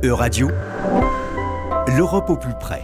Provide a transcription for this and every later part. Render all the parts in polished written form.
Euradio, l'Europe au plus près.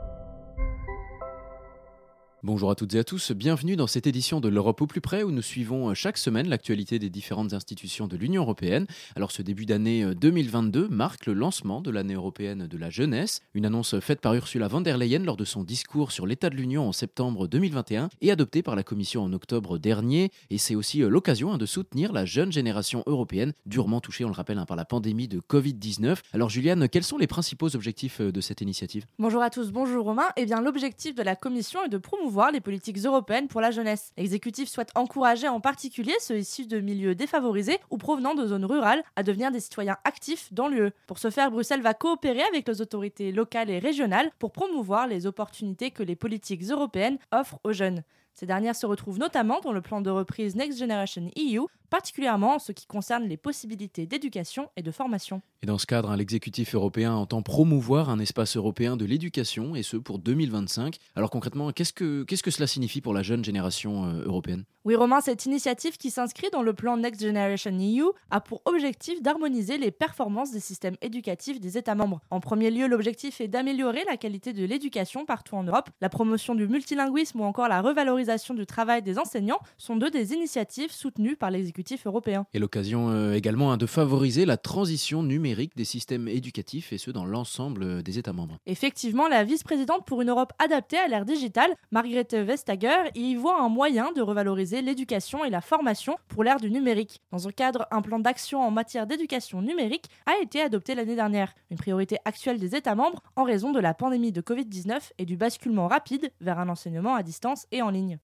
Bonjour à toutes et à tous, bienvenue dans cette édition de l'Europe au plus près où nous suivons chaque semaine l'actualité des différentes institutions de l'Union européenne. Alors ce début d'année 2022 marque le lancement de l'année européenne de la jeunesse, une annonce faite par Ursula von der Leyen lors de son discours sur l'état de l'Union en septembre 2021 et adoptée par la Commission en octobre dernier. Et c'est aussi l'occasion de soutenir la jeune génération européenne, durement touchée, on le rappelle, par la pandémie de Covid-19. Alors Juliane, quels sont les principaux objectifs de cette initiative ? Bonjour à tous, bonjour Romain. L'objectif de la Commission est de promouvoir les politiques européennes pour la jeunesse. L'exécutif souhaite encourager en particulier ceux issus de milieux défavorisés ou provenant de zones rurales à devenir des citoyens actifs dans l'UE. Pour ce faire, Bruxelles va coopérer avec les autorités locales et régionales pour promouvoir les opportunités que les politiques européennes offrent aux jeunes. Ces dernières se retrouvent notamment dans le plan de reprise Next Generation EU, particulièrement en ce qui concerne les possibilités d'éducation et de formation. Et dans ce cadre, l'exécutif européen entend promouvoir un espace européen de l'éducation, et ce pour 2025. Alors concrètement, qu'est-ce que cela signifie pour la jeune génération européenne ? Oui Romain, cette initiative qui s'inscrit dans le plan Next Generation EU a pour objectif d'harmoniser les performances des systèmes éducatifs des États membres. En premier lieu, l'objectif est d'améliorer la qualité de l'éducation partout en Europe. La promotion du multilinguisme ou encore la revalorisation du travail des enseignants sont deux des initiatives soutenues par l'exécutif européen. Et l'occasion également de favoriser la transition numérique des systèmes éducatifs, et ce dans l'ensemble des États membres. Effectivement, la vice-présidente pour une Europe adaptée à l'ère digitale, Margrethe Vestager, y voit un moyen de revaloriser l'éducation et la formation pour l'ère du numérique. Dans ce cadre, un plan d'action en matière d'éducation numérique a été adopté l'année dernière, une priorité actuelle des États membres en raison de la pandémie de Covid-19 et du basculement rapide vers un enseignement à distance et en ligne.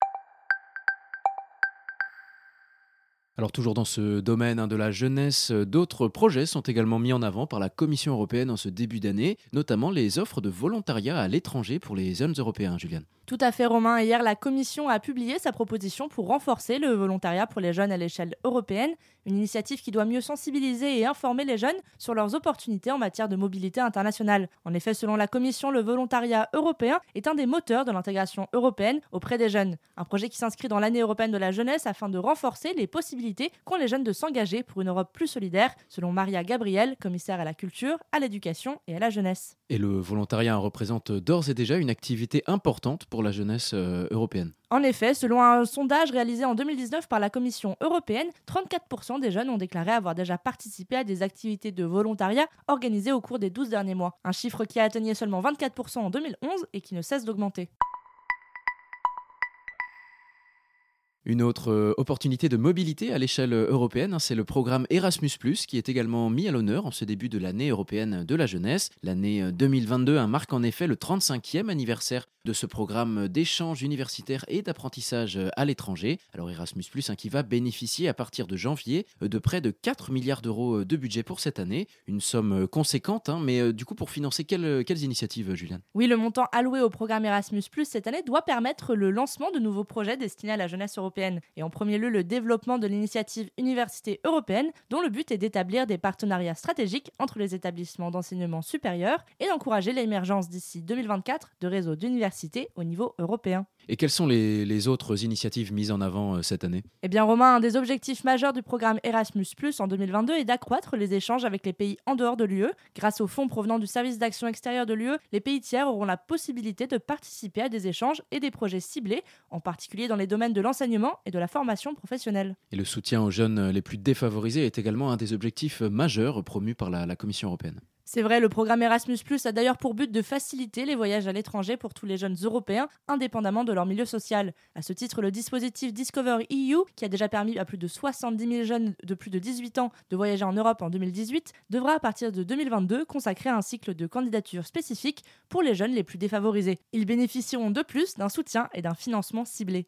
Alors toujours dans ce domaine de la jeunesse, d'autres projets sont également mis en avant par la Commission européenne en ce début d'année, notamment les offres de volontariat à l'étranger pour les jeunes européens, Juliane. Tout à fait Romain, hier la Commission a publié sa proposition pour renforcer le volontariat pour les jeunes à l'échelle européenne, une initiative qui doit mieux sensibiliser et informer les jeunes sur leurs opportunités en matière de mobilité internationale. En effet, selon la Commission, le volontariat européen est un des moteurs de l'intégration européenne auprès des jeunes. Un projet qui s'inscrit dans l'année européenne de la jeunesse afin de renforcer les possibilités qu'ont les jeunes de s'engager pour une Europe plus solidaire, selon Maria Gabriel, commissaire à la culture, à l'éducation et à la jeunesse. Et le volontariat représente d'ores et déjà une activité importante pour la jeunesse européenne. En effet, selon un sondage réalisé en 2019 par la Commission européenne, 34% des jeunes ont déclaré avoir déjà participé à des activités de volontariat organisées au cours des 12 derniers mois. Un chiffre qui a atteigné seulement 24% en 2011 et qui ne cesse d'augmenter. Une autre opportunité de mobilité à l'échelle européenne, c'est le programme Erasmus+, qui est également mis à l'honneur en ce début de l'année européenne de la jeunesse. L'année 2022 marque en effet le 35e anniversaire de ce programme d'échange universitaire et d'apprentissage à l'étranger. Alors Erasmus+, qui va bénéficier à partir de janvier de près de 4 milliards d'euros de budget pour cette année. Une somme conséquente, mais du coup pour financer quelles initiatives, Juliane ? Oui, le montant alloué au programme Erasmus+, cette année doit permettre le lancement de nouveaux projets destinés à la jeunesse européenne. Et en premier lieu, le développement de l'initiative Université européenne, dont le but est d'établir des partenariats stratégiques entre les établissements d'enseignement supérieur et d'encourager l'émergence d'ici 2024 de réseaux d'universités au niveau européen. Et quelles sont les autres initiatives mises en avant cette année ? Eh bien Romain, un des objectifs majeurs du programme Erasmus+, en 2022 est d'accroître les échanges avec les pays en dehors de l'UE. Grâce aux fonds provenant du service d'action extérieure de l'UE, les pays tiers auront la possibilité de participer à des échanges et des projets ciblés, en particulier dans les domaines de l'enseignement et de la formation professionnelle. Et le soutien aux jeunes les plus défavorisés est également un des objectifs majeurs promus par la Commission européenne. C'est vrai, le programme Erasmus+ a d'ailleurs pour but de faciliter les voyages à l'étranger pour tous les jeunes européens, indépendamment de leur milieu social. À ce titre, le dispositif Discover EU, qui a déjà permis à plus de 70 000 jeunes de plus de 18 ans de voyager en Europe en 2018, devra à partir de 2022 consacrer un cycle de candidatures spécifiques pour les jeunes les plus défavorisés. Ils bénéficieront de plus d'un soutien et d'un financement ciblé.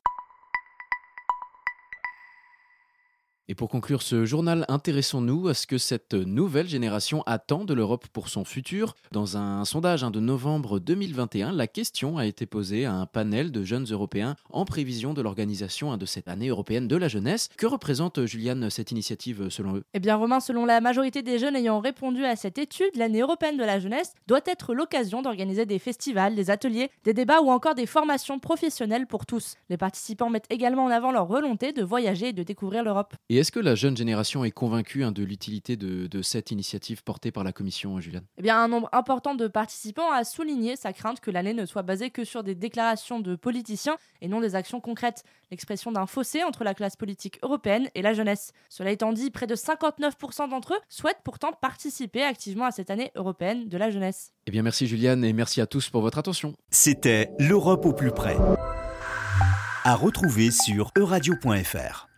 Et pour conclure ce journal, intéressons-nous à ce que cette nouvelle génération attend de l'Europe pour son futur. Dans un sondage de novembre 2021, la question a été posée à un panel de jeunes Européens en prévision de l'organisation de cette année européenne de la jeunesse. Que représente, Juliane, cette initiative selon eux ? Eh bien Romain, selon la majorité des jeunes ayant répondu à cette étude, l'année européenne de la jeunesse doit être l'occasion d'organiser des festivals, des ateliers, des débats ou encore des formations professionnelles pour tous. Les participants mettent également en avant leur volonté de voyager et de découvrir l'Europe. Et est-ce que la jeune génération est convaincue de l'utilité de cette initiative portée par la Commission, Juliane? Eh bien, un nombre important de participants a souligné sa crainte que l'année ne soit basée que sur des déclarations de politiciens et non des actions concrètes. L'expression d'un fossé entre la classe politique européenne et la jeunesse. Cela étant dit, près de 59% d'entre eux souhaitent pourtant participer activement à cette année européenne de la jeunesse. Eh bien, merci Juliane et merci à tous pour votre attention. C'était l'Europe au plus près. À retrouver sur euradio.fr.